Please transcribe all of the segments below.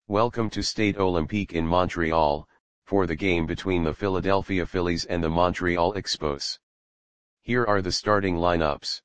Welcome to Stade Olympique in Montreal, for the game between the Philadelphia Phillies and the Montreal Expos. Here are the starting lineups.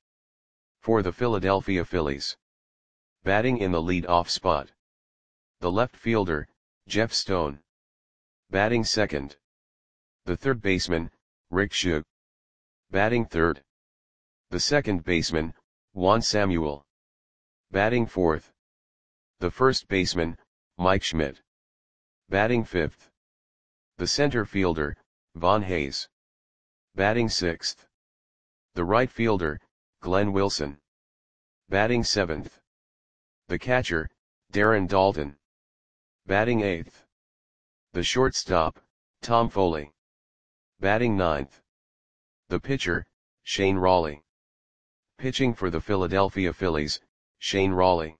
For the Philadelphia Phillies. Batting in the lead-off spot. The left fielder, Jeff Stone. Batting second. The third baseman, Rick Schu. Batting third. The second baseman, Juan Samuel. Batting fourth. The first baseman, Mike Schmidt. Batting fifth. The center fielder, Von Hayes. Batting sixth. The right fielder, Glenn Wilson. Batting seventh. The catcher, Darren Daulton. Batting eighth. The shortstop, Tom Foley. Batting ninth. The pitcher, Shane Rawley. Pitching for the Philadelphia Phillies, Shane Rawley.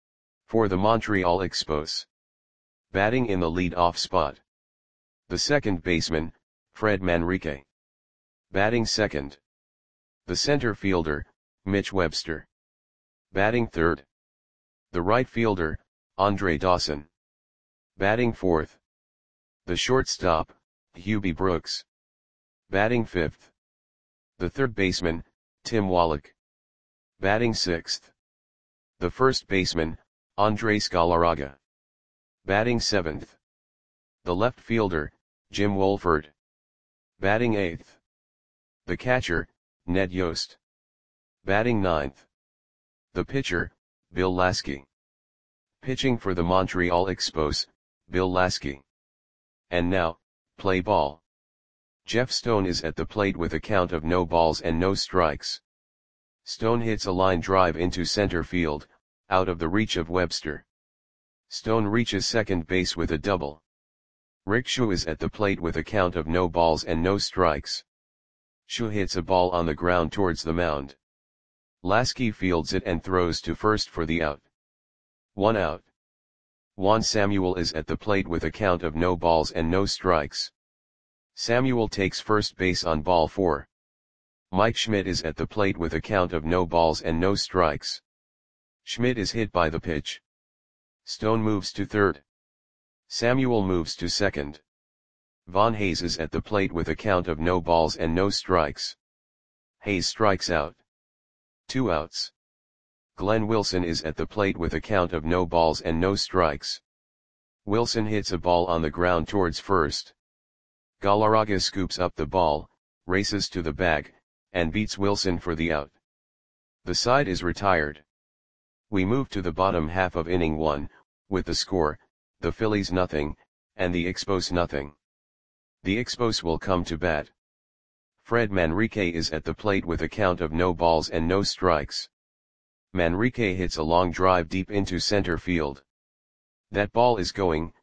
For the Montreal Expos. Batting in the lead-off spot. The second baseman, Fred Manrique. Batting second. The center fielder, Mitch Webster. Batting third. The right fielder, Andre Dawson. Batting fourth. The shortstop, Hubie Brooks. Batting fifth. The third baseman, Tim Wallach. Batting sixth. The first baseman, Andres Galarraga. Batting seventh. The left fielder, Jim Wolford. Batting eighth. The catcher, Ned Yost. Batting ninth. The pitcher, Bill Lasky. Pitching for the Montreal Expos, Bill Lasky. And now, play ball. Jeff Stone is at the plate with a count of no balls and no strikes. Stone hits a line drive into center field, out of the reach of Webster. Stone reaches second base with a double. Rick Schu is at the plate with a count of no balls and no strikes. Schu hits a ball on the ground towards the mound. Lasky fields it and throws to first for the out. 1 out. Juan Samuel is at the plate with a count of no balls and no strikes. Samuel takes first base on ball 4. Mike Schmidt is at the plate with a count of no balls and no strikes. Schmidt is hit by the pitch. Stone moves to third. Samuel moves to second. Von Hayes is at the plate with a count of no balls and no strikes. Hayes strikes out. 2 outs. Glenn Wilson is at the plate with a count of no balls and no strikes. Wilson hits a ball on the ground towards first. Galarraga scoops up the ball, races to the bag, and beats Wilson for the out. The side is retired. We move to the bottom half of inning 1, with the score, the Phillies nothing, and the Expos nothing. The Expos will come to bat. Fred Manrique is at the plate with a count of no balls and no strikes. Manrique hits a long drive deep into center field. That ball is gone.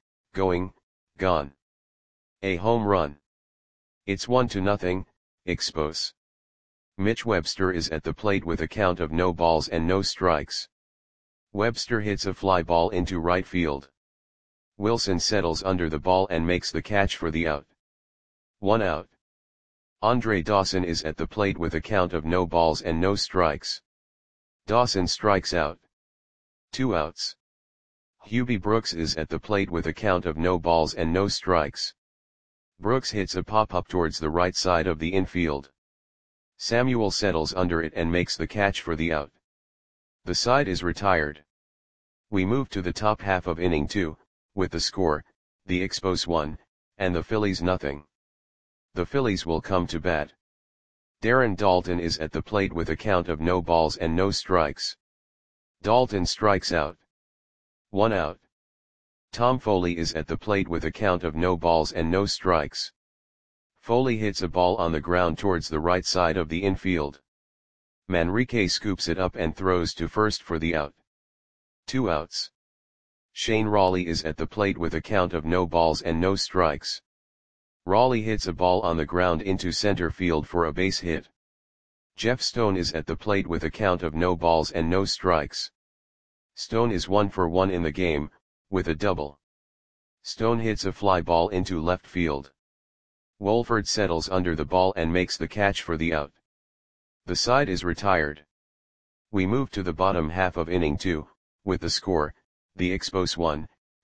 A home run. It's 1-0, Expos. Mitch Webster is at the plate with a count of no balls and no strikes. Webster hits a fly ball into right field. Wilson settles under the ball and makes the catch for the out. 1 out. Andre Dawson is at the plate with a count of no balls and no strikes. Dawson strikes out. 2 outs. Hubie Brooks is at the plate with a count of no balls and no strikes. Brooks hits a pop-up towards the right side of the infield. Samuel settles under it and makes the catch for the out. The side is retired. We move to the top half of inning 2, with the score, the Expos 1, and the Phillies nothing. The Phillies will come to bat. Darren Daulton is at the plate with a count of no balls and no strikes. Daulton strikes out. 1 out. Tom Foley is at the plate with a count of no balls and no strikes. Foley hits a ball on the ground towards the right side of the infield. Manrique scoops it up and throws to first for the out. 2 outs. Shane Rawley is at the plate with a count of no balls and no strikes. Rawley hits a ball on the ground into center field for a base hit. Jeff Stone is at the plate with a count of no balls and no strikes. Stone is 1 for 1 in the game, with a double. Stone hits a fly ball into left field. Wolford settles under the ball and makes the catch for the out. The side is retired. We move to the bottom half of inning 2, with the score, the Expos 1,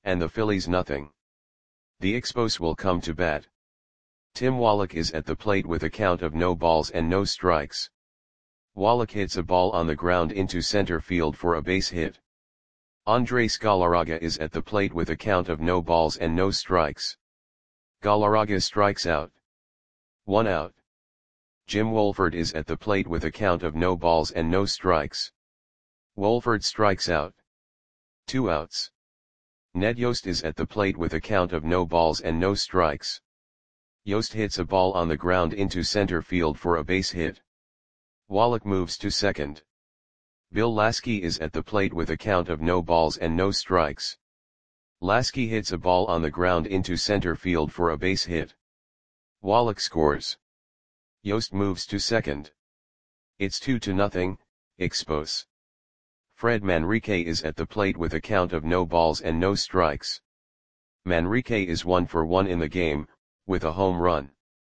and the Phillies nothing. The Expos will come to bat. Tim Wallach is at the plate with a count of no balls and no strikes. Wallach hits a ball on the ground into center field for a base hit. Andres Galarraga is at the plate with a count of no balls and no strikes. Galarraga strikes out. 1 out. Jim Wolford is at the plate with a count of no balls and no strikes. Wolford strikes out. 2 outs. Ned Yost is at the plate with a count of no balls and no strikes. Yost hits a ball on the ground into center field for a base hit. Wallach moves to second. Bill Lasky is at the plate with a count of no balls and no strikes. Lasky hits a ball on the ground into center field for a base hit. Wallach scores. Yost moves to second. It's 2-0, Expos. Fred Manrique is at the plate with a count of no balls and no strikes. Manrique is 1 for 1 in the game, with a home run.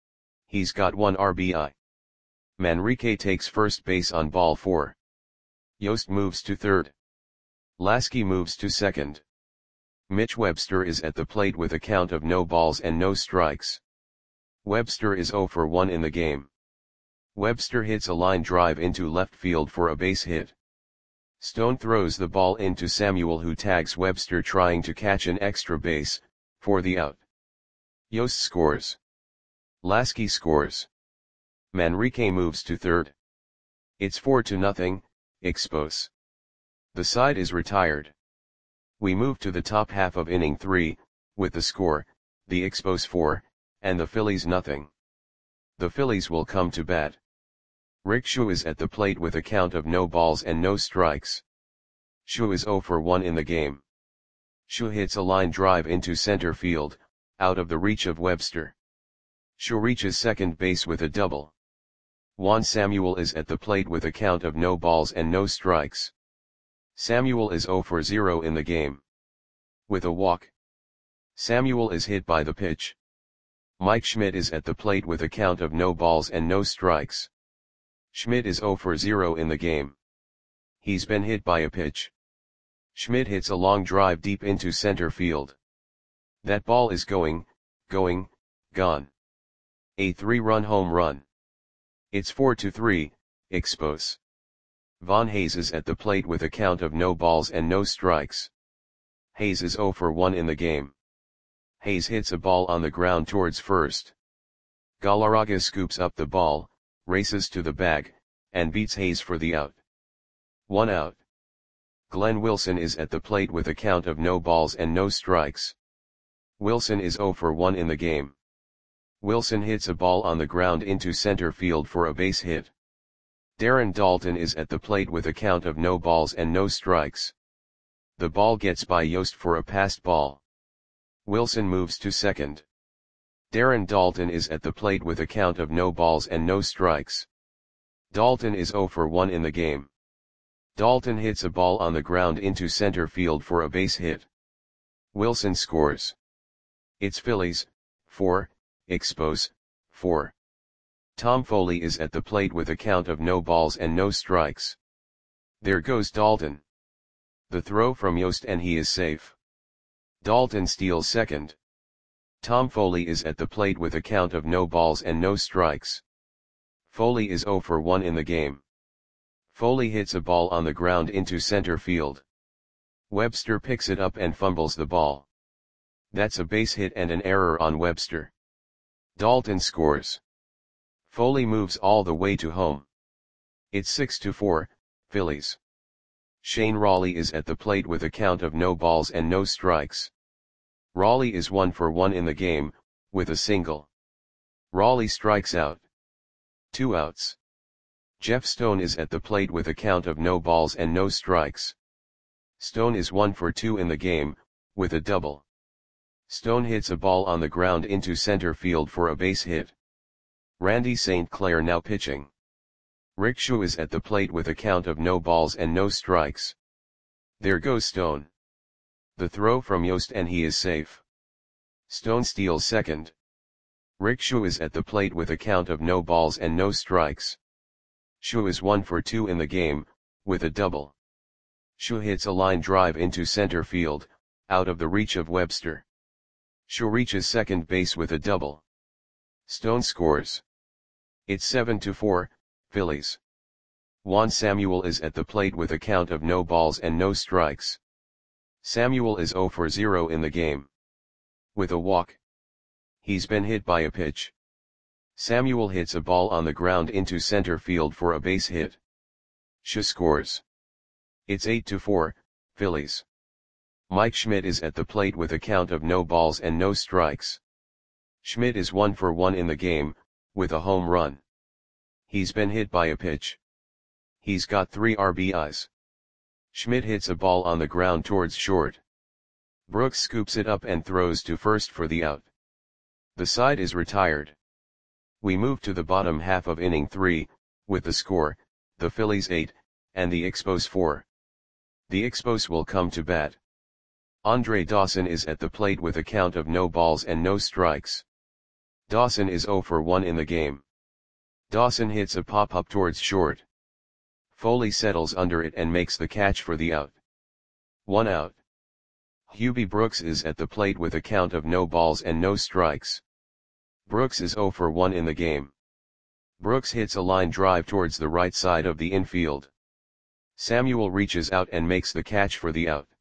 He's got 1 RBI. Manrique takes first base on ball 4. Yost moves to third. Lasky moves to second. Mitch Webster is at the plate with a count of no balls and no strikes. Webster is 0 for 1 in the game. Webster hits a line drive into left field for a base hit. Stone throws the ball into Samuel, who tags Webster trying to catch an extra base, for the out. Yost scores. Lasky scores. Manrique moves to third. It's 4-0, Expos. The side is retired. We move to the top half of inning 3, with the score, the Expos 4, and the Phillies nothing. The Phillies will come to bat. Rick Shu is at the plate with a count of no balls and no strikes. Shu is 0 for 1 in the game. Shu hits a line drive into center field, out of the reach of Webster. Shu reaches second base with a double. Juan Samuel is at the plate with a count of no balls and no strikes. Samuel is 0 for 0 in the game. With a walk. Samuel is hit by the pitch. Mike Schmidt is at the plate with a count of no balls and no strikes. Schmidt is 0 for 0 in the game. He's been hit by a pitch. Schmidt hits a long drive deep into center field. That ball is gone. A 3-run home run. It's 4-3, Expos. Von Hayes is at the plate with a count of no balls and no strikes. Hayes is 0 for 1 in the game. Hayes hits a ball on the ground towards first. Galarraga scoops up the ball, races to the bag, and beats Hayes for the out. 1 out. Glenn Wilson is at the plate with a count of no balls and no strikes. Wilson is 0 for 1 in the game. Wilson hits a ball on the ground into center field for a base hit. Darren Daulton is at the plate with a count of no balls and no strikes. The ball gets by Yost for a passed ball. Wilson moves to second. Darren Daulton is at the plate with a count of no balls and no strikes. Daulton is 0 for 1 in the game. Daulton hits a ball on the ground into center field for a base hit. Wilson scores. It's Phillies, 4, Expos, 4. Tom Foley is at the plate with a count of no balls and no strikes. There goes Daulton. The throw from Yost and he is safe. Daulton steals second. Tom Foley is at the plate with a count of no balls and no strikes. Foley is 0 for 1 in the game. Foley hits a ball on the ground into center field. Webster picks it up and fumbles the ball. That's a base hit and an error on Webster. Daulton scores. Foley moves all the way to home. It's 6-4, Phillies. Shane Raleigh is at the plate with a count of no balls and no strikes. Raleigh is 1 for 1 in the game, with a single. Raleigh strikes out. 2 outs. Jeff Stone is at the plate with a count of no balls and no strikes. Stone is 1 for 2 in the game, with a double. Stone hits a ball on the ground into center field for a base hit. Randy St. Clair now pitching. Rick Shu is at the plate with a count of no balls and no strikes. There goes Stone. The throw from Yost and he is safe. Stone steals second. Rick Shu is at the plate with a count of no balls and no strikes. Shu is 1 for 2 in the game, with a double. Shu hits a line drive into center field, out of the reach of Webster. Shaw reaches second base with a double. Stone scores. It's 7-4, Phillies. Juan Samuel is at the plate with a count of no balls and no strikes. Samuel is 0 for 0 in the game. With a walk. He's been hit by a pitch. Samuel hits a ball on the ground into center field for a base hit. Shaw scores. It's 8-4, Phillies. Mike Schmidt is at the plate with a count of no balls and no strikes. Schmidt is 1 for 1 in the game, with a home run. He's been hit by a pitch. He's got 3 RBIs. Schmidt hits a ball on the ground towards short. Brooks scoops it up and throws to first for the out. The side is retired. We move to the bottom half of inning 3, with the score, the Phillies 8, and the Expos 4. The Expos will come to bat. Andre Dawson is at the plate with a count of no balls and no strikes. Dawson is 0 for 1 in the game. Dawson hits a pop-up towards short. Foley settles under it and makes the catch for the out. 1 out. Hubie Brooks is at the plate with a count of no balls and no strikes. Brooks is 0 for 1 in the game. Brooks hits a line drive towards the right side of the infield. Samuel reaches out and makes the catch for the out.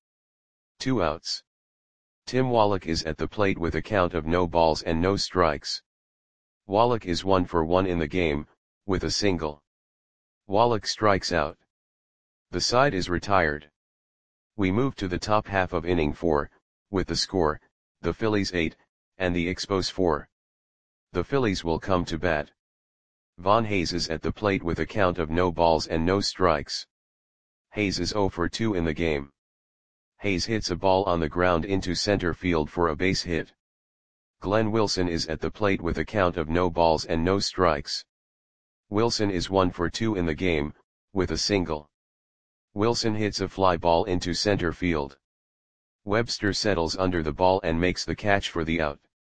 2 outs. Tim Wallach is at the plate with a count of no balls and no strikes. Wallach is 1 for 1 in the game, with a single. Wallach strikes out. The side is retired. We move to the top half of inning 4, with the score, the Phillies 8, and the Expos 4. The Phillies will come to bat. Von Hayes is at the plate with a count of no balls and no strikes. Hayes is 0 for 2 in the game. Hayes hits a ball on the ground into center field for a base hit. Glenn Wilson is at the plate with a count of no balls and no strikes. Wilson is 1 for 2 in the game, with a single. Wilson hits a fly ball into center field. Webster settles under the ball and makes the catch for the out.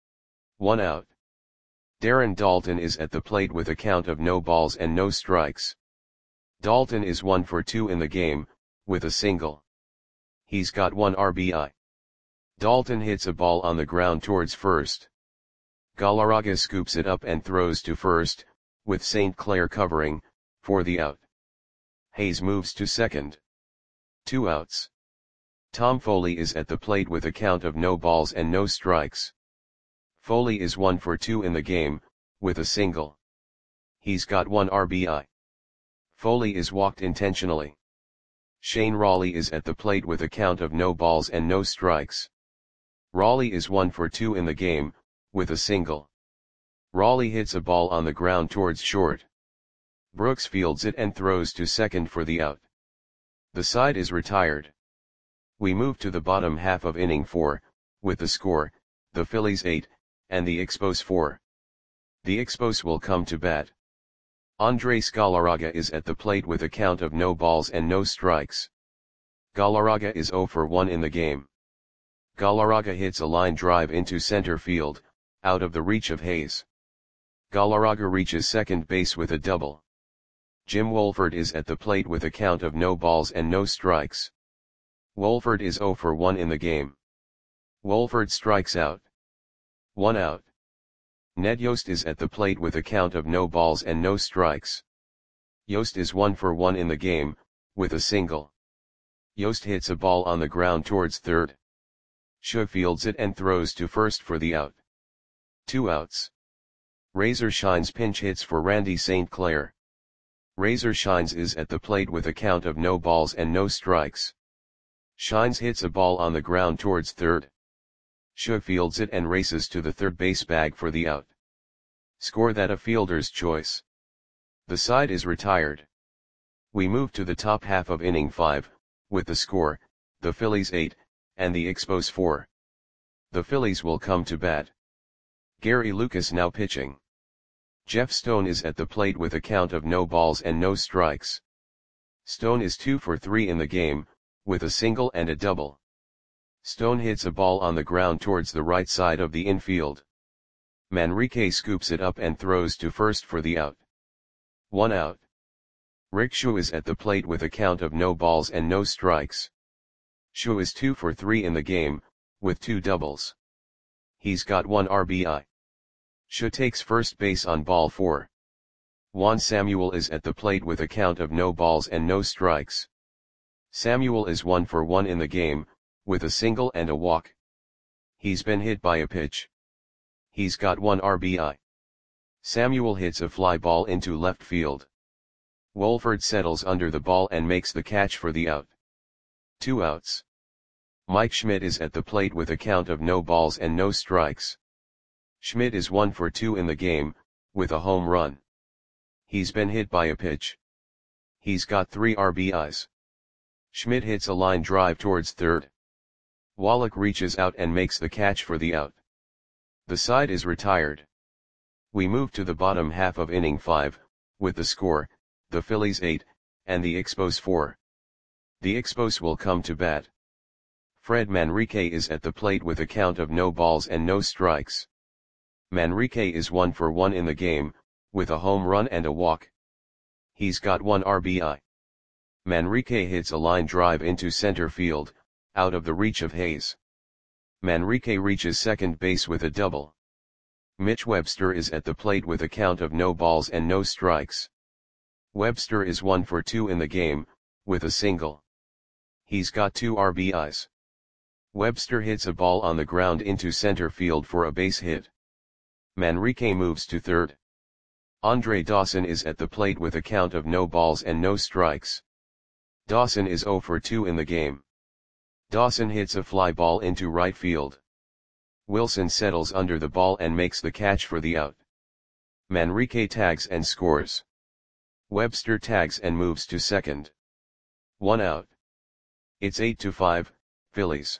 1 out. Darren Daulton is at the plate with a count of no balls and no strikes. Daulton is 1 for 2 in the game, with a single. He's got 1 RBI. Daulton hits a ball on the ground towards first. Galarraga scoops it up and throws to first, with St. Clair covering, for the out. Hayes moves to second. 2 outs. Tom Foley is at the plate with a count of no balls and no strikes. Foley is 1 for 2 in the game, with a single. He's got 1 RBI. Foley is walked intentionally. Shane Raleigh is at the plate with a count of no balls and no strikes. Raleigh is 1 for 2 in the game, with a single. Raleigh hits a ball on the ground towards short. Brooks fields it and throws to second for the out. The side is retired. We move to the bottom half of inning 4, with the score, the Phillies 8, and the Expos 4. The Expos will come to bat. Andres Galarraga is at the plate with a count of no balls and no strikes. Galarraga is 0 for 1 in the game. Galarraga hits a line drive into center field, out of the reach of Hayes. Galarraga reaches second base with a double. Jim Wolford is at the plate with a count of no balls and no strikes. Wolford is 0 for 1 in the game. Wolford strikes out. 1 out. Ned Yost is at the plate with a count of no balls and no strikes. Yost is 1 for 1 in the game, with a single. Yost hits a ball on the ground towards third. Shaw fields it and throws to first for the out. 2 outs. Razor Shines pinch hits for Randy St. Clair. Razor Shines is at the plate with a count of no balls and no strikes. Shines hits a ball on the ground towards third. Shaw fields it and races to the third base bag for the out. Score that a fielder's choice. The side is retired. We move to the top half of inning 5, with the score, the Phillies 8, and the Expos 4. The Phillies will come to bat. Gary Lucas now pitching. Jeff Stone is at the plate with a count of no balls and no strikes. Stone is 2 for 3 in the game, with a single and a double. Stone hits a ball on the ground towards the right side of the infield. Manrique scoops it up and throws to first for the out. 1 out. Rick Shaw is at the plate with a count of no balls and no strikes. Shu is 2 for 3 in the game, with 2 doubles. He's got 1 RBI. Shu takes first base on ball 4. Juan Samuel is at the plate with a count of no balls and no strikes. Samuel is 1 for 1 in the game, with a single and a walk. He's been hit by a pitch. He's got 1 RBI. Samuel hits a fly ball into left field. Wolford settles under the ball and makes the catch for the out. 2 outs. Mike Schmidt is at the plate with a count of no balls and no strikes. Schmidt is 1 for 2 in the game, with a home run. He's been hit by a pitch. He's got 3 RBIs. Schmidt hits a line drive towards third. Wallach reaches out and makes the catch for the out. The side is retired. We move to the bottom half of inning 5, with the score, the Phillies 8, and the Expos 4. The Expos will come to bat. Fred Manrique is at the plate with a count of no balls and no strikes. Manrique is 1 for 1 in the game, with a home run and a walk. He's got 1 RBI. Manrique hits a line drive into center field, out of the reach of Hayes. Manrique reaches second base with a double. Mitch Webster is at the plate with a count of no balls and no strikes. Webster is 1 for 2 in the game, with a single. He's got 2 RBIs. Webster hits a ball on the ground into center field for a base hit. Manrique moves to third. Andre Dawson is at the plate with a count of no balls and no strikes. Dawson is 0 for 2 in the game. Dawson hits a fly ball into right field. Wilson settles under the ball and makes the catch for the out. Manrique tags and scores. Webster tags and moves to second. 1 out. It's 8-5, Phillies.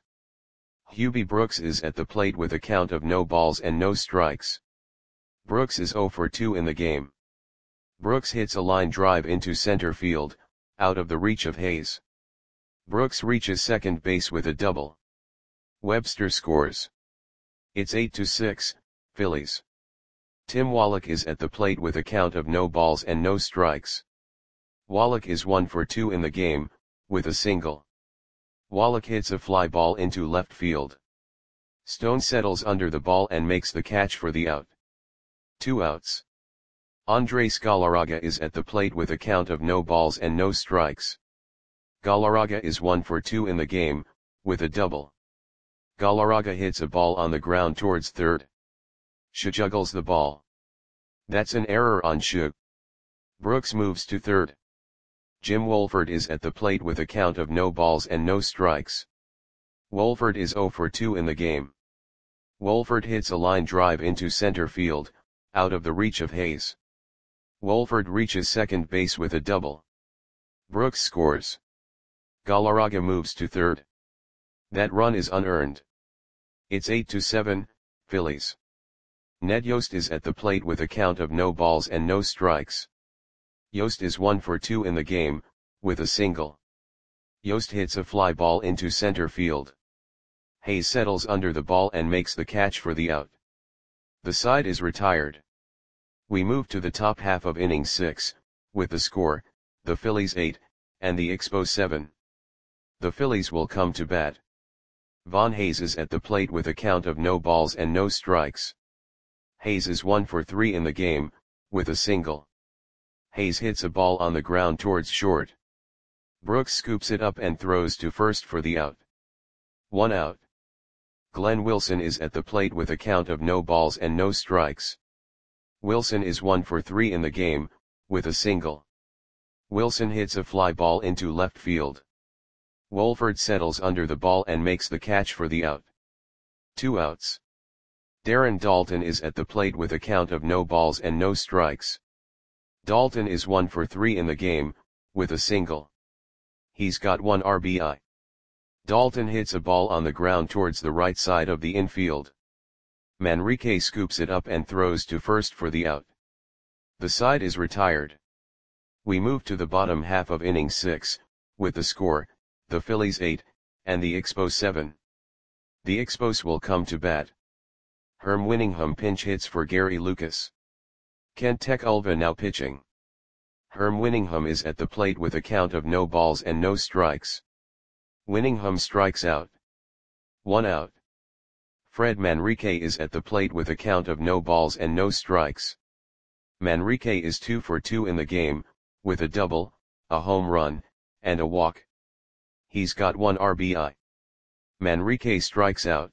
Hubie Brooks is at the plate with a count of no balls and no strikes. Brooks is 0 for 2 in the game. Brooks hits a line drive into center field, out of the reach of Hayes. Brooks reaches second base with a double. Webster scores. It's 8-6, Phillies. Tim Wallach is at the plate with a count of no balls and no strikes. Wallach is 1 for 2 in the game, with a single. Wallach hits a fly ball into left field. Stone settles under the ball and makes the catch for the out. 2 outs. Andres Galarraga is at the plate with a count of no balls and no strikes. Galarraga is 1 for 2 in the game, with a double. Galarraga hits a ball on the ground towards third. Shu juggles the ball. That's an error on Shu. Brooks moves to third. Jim Wolford is at the plate with a count of no balls and no strikes. Wolford is 0 for 2 in the game. Wolford hits a line drive into center field, out of the reach of Hayes. Wolford reaches second base with a double. Brooks scores. Galarraga moves to third. That run is unearned. It's 8-7, Phillies. Ned Yost is at the plate with a count of no balls and no strikes. Yost is 1 for 2 in the game, with a single. Yost hits a fly ball into center field. Hayes settles under the ball and makes the catch for the out. The side is retired. We move to the top half of inning 6, with the score, the Phillies 8, and the Expos 7. The Phillies will come to bat. Von Hayes is at the plate with a count of no balls and no strikes. Hayes is 1 for 3 in the game, with a single. Hayes hits a ball on the ground towards short. Brooks scoops it up and throws to first for the out. 1 out. Glenn Wilson is at the plate with a count of no balls and no strikes. Wilson is 1 for 3 in the game, with a single. Wilson hits a fly ball into left field. Wolford settles under the ball and makes the catch for the out. 2 outs. Darren Daulton is at the plate with a count of no balls and no strikes. Daulton is 1 for 3 in the game, with a single. He's got 1 RBI. Daulton hits a ball on the ground towards the right side of the infield. Manrique scoops it up and throws to first for the out. The side is retired. We move to the bottom half of inning 6, with the score, the Phillies 8, and the Expos 7. The Expos will come to bat. Herm Winningham pinch hits for Gary Lucas. Kent Tekulve now pitching. Herm Winningham is at the plate with a count of no balls and no strikes. Winningham strikes out. 1 out. Fred Manrique is at the plate with a count of no balls and no strikes. Manrique is 2 for 2 in the game, with a double, a home run, and a walk. He's got 1 RBI. Manrique strikes out.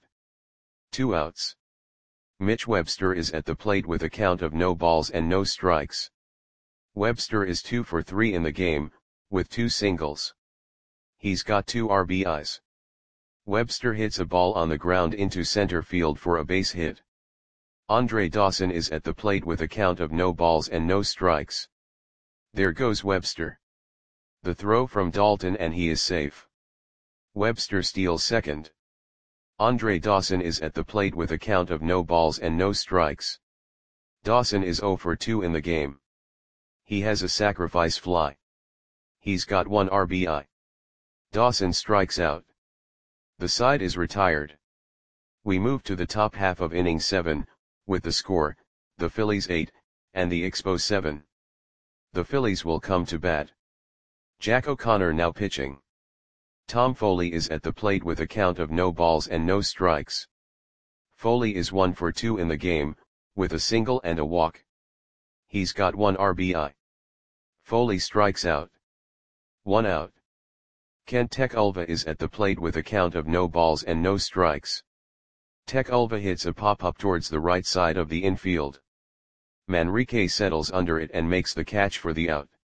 2 outs. Mitch Webster is at the plate with a count of no balls and no strikes. Webster is 2 for 3 in the game, with 2 singles. He's got 2 RBIs. Webster hits a ball on the ground into center field for a base hit. Andre Dawson is at the plate with a count of no balls and no strikes. There goes Webster. The throw from Dalton and he is safe. Webster steals second. Andre Dawson is at the plate with a count of no balls and no strikes. Dawson is 0 for 2 in the game. He has a sacrifice fly. He's got 1 RBI. Dawson strikes out. The side is retired. We move to the top half of inning 7, with the score, the Phillies 8, and the Expos 7. The Phillies will come to bat. Jack O'Connor now pitching. Tom Foley is at the plate with a count of no balls and no strikes. Foley is 1 for 2 in the game, with a single and a walk. He's got 1 RBI. Foley strikes out. 1 out. Kent Tekulve is at the plate with a count of no balls and no strikes. Tekulve hits a pop-up towards the right side of the infield. Manrique settles under it and makes the catch for the out.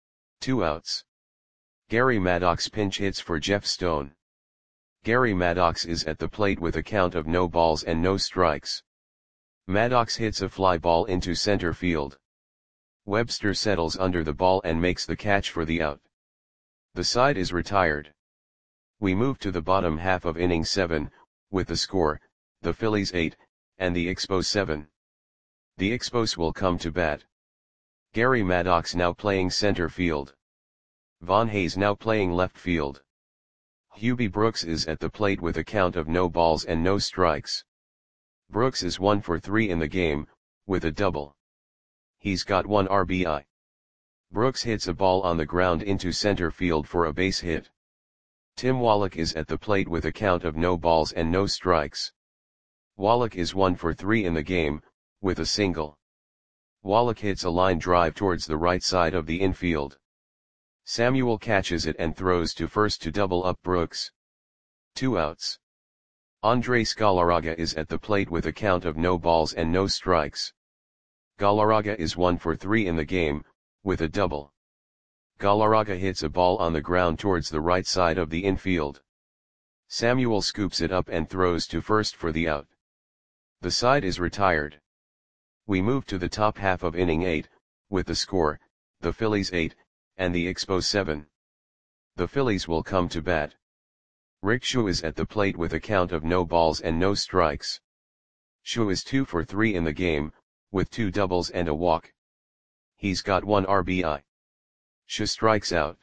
2 outs. Gary Maddox pinch hits for Jeff Stone. Gary Maddox is at the plate with a count of no balls and no strikes. Maddox hits a fly ball into center field. Webster settles under the ball and makes the catch for the out. The side is retired. We move to the bottom half of inning 7, with the score, the Phillies 8, and the Expos 7. The Expos will come to bat. Gary Maddox now playing center field. Von Hayes now playing left field. Hubie Brooks is at the plate with a count of no balls and no strikes. Brooks is 1 for 3 in the game, with a double. He's got 1 RBI. Brooks hits a ball on the ground into center field for a base hit. Tim Wallach is at the plate with a count of no balls and no strikes. Wallach is 1 for 3 in the game, with a single. Wallach hits a line drive towards the right side of the infield. Samuel catches it and throws to first to double up Brooks. 2 outs. Andres Galarraga is at the plate with a count of no balls and no strikes. Galarraga is 1 for 3 in the game, with a double. Galarraga hits a ball on the ground towards the right side of the infield. Samuel scoops it up and throws to first for the out. The side is retired. We move to the top half of inning 8, with the score, the Phillies 8, and the Expos 7. The Phillies will come to bat. Rick Schu is at the plate with a count of no balls and no strikes. Schu is 2 for 3 in the game, with 2 doubles and a walk. He's got 1 RBI. Schu strikes out.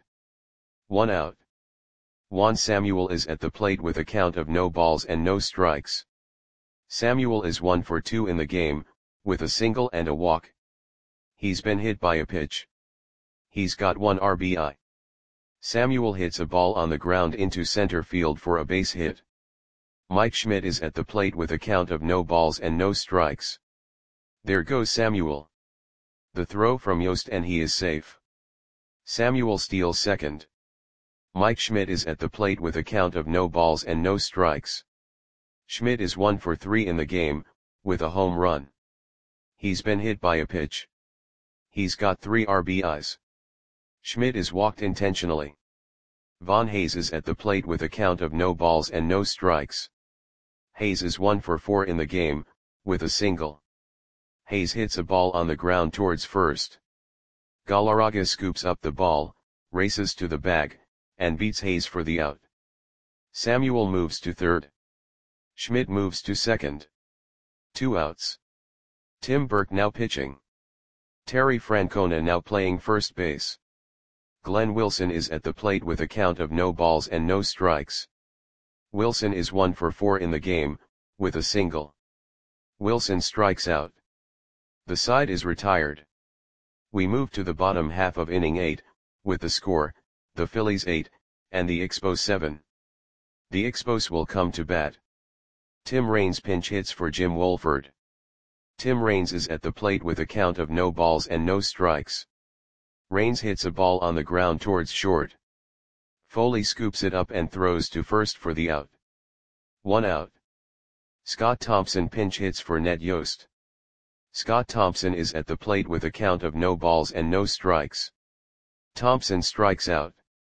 1 out. Juan Samuel is at the plate with a count of no balls and no strikes. Samuel is 1 for 2 in the game, with a single and a walk. He's been hit by a pitch. He's got 1 RBI. Samuel hits a ball on the ground into center field for a base hit. Mike Schmidt is at the plate with a count of no balls and no strikes. There goes Samuel. The throw from Yost and he is safe. Samuel steals second. Mike Schmidt is at the plate with a count of no balls and no strikes. Schmidt is 1 for 3 in the game, with a home run. He's been hit by a pitch. He's got 3 RBIs. Schmidt is walked intentionally. Von Hayes is at the plate with a count of no balls and no strikes. Hayes is 1 for 4 in the game, with a single. Hayes hits a ball on the ground towards first. Galarraga scoops up the ball, races to the bag, and beats Hayes for the out. Samuel moves to third. Schmidt moves to second. 2 outs. Tim Burke now pitching. Terry Francona now playing first base. Glenn Wilson is at the plate with a count of no balls and no strikes. Wilson is 1 for 4 in the game, with a single. Wilson strikes out. The side is retired. We move to the bottom half of inning 8, with the score, the Phillies 8, and the Expos 7. The Expos will come to bat. Tim Raines pinch hits for Jim Wolford. Tim Raines is at the plate with a count of no balls and no strikes. Raines hits a ball on the ground towards short. Foley scoops it up and throws to first for the out. 1 out. Scott Thompson pinch hits for Ned Yost. Scott Thompson is at the plate with a count of no balls and no strikes. Thompson strikes out.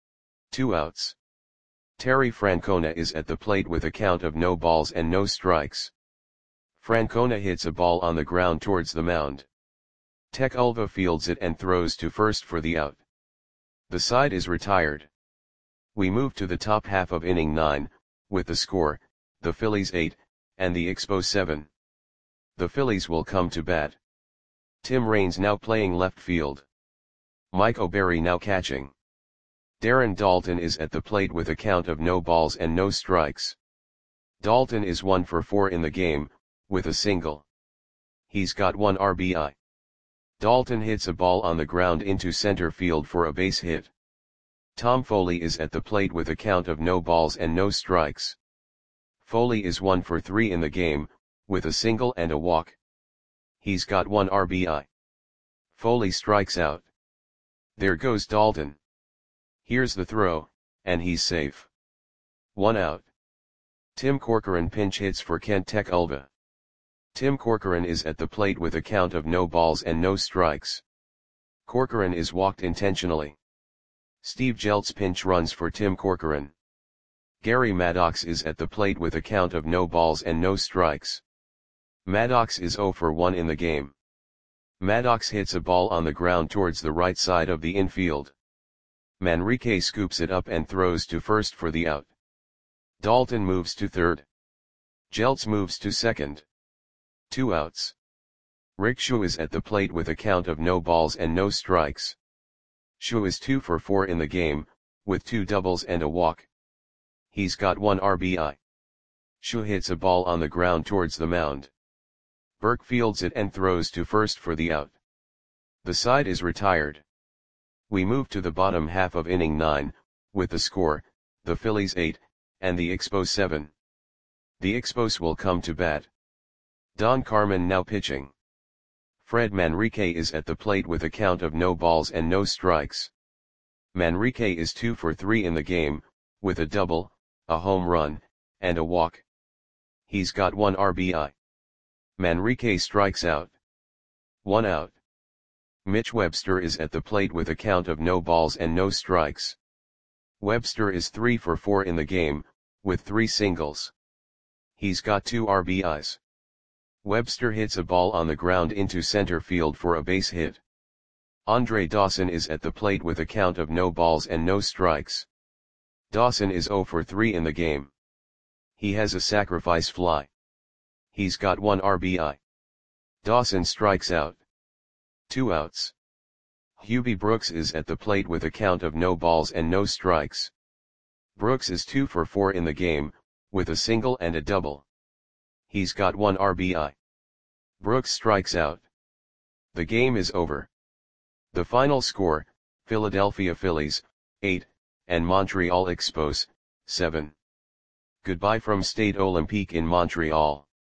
2 outs. Terry Francona is at the plate with a count of no balls and no strikes. Francona hits a ball on the ground towards the mound. Tech Ulva fields it and throws to first for the out. The side is retired. We move to the top half of inning 9, with the score, the Phillies 8, and the Expos 7. The Phillies will come to bat. Tim Raines now playing left field. Mike O'Berry now catching. Darren Daulton is at the plate with a count of no balls and no strikes. Daulton is 1 for 4 in the game, with a single. He's got 1 RBI. Daulton hits a ball on the ground into center field for a base hit. Tom Foley is at the plate with a count of no balls and no strikes. Foley is 1 for 3 in the game, with a single and a walk. He's got 1 RBI. Foley strikes out. There goes Daulton. Here's the throw, and he's safe. 1 out. Tim Corcoran pinch hits for Kent Tech Ulva. Tim Corcoran is at the plate with a count of no balls and no strikes. Corcoran is walked intentionally. Steve Jeltz pinch runs for Tim Corcoran. Gary Maddox is at the plate with a count of no balls and no strikes. Maddox is 0 for 1 in the game. Maddox hits a ball on the ground towards the right side of the infield. Manrique scoops it up and throws to first for the out. Daulton moves to third. Jeltz moves to second. 2 outs. Rick Shu is at the plate with a count of no balls and no strikes. Shu is 2 for 4 in the game, with 2 doubles and a walk. He's got 1 RBI. Shu hits a ball on the ground towards the mound. Burke fields it and throws to first for the out. The side is retired. We move to the bottom half of inning 9, with the score, the Phillies 8, and the Expos 7. The Expos will come to bat. Don Carmen now pitching. Fred Manrique is at the plate with a count of no balls and no strikes. Manrique is 2 for 3 in the game, with a double, a home run, and a walk. He's got 1 RBI. Manrique strikes out. 1 out. Mitch Webster is at the plate with a count of no balls and no strikes. Webster is 3 for 4 in the game, with 3 singles. He's got 2 RBIs. Webster hits a ball on the ground into center field for a base hit. Andre Dawson is at the plate with a count of no balls and no strikes. Dawson is 0 for 3 in the game. He has a sacrifice fly. He's got 1 RBI. Dawson strikes out. 2 outs. Hubie Brooks is at the plate with a count of no balls and no strikes. Brooks is 2 for 4 in the game, with a single and a double. He's got 1 RBI. Brooks strikes out. The game is over. The final score, Philadelphia Phillies, 8, and Montreal Expos, 7. Goodbye from Stade Olympique in Montreal.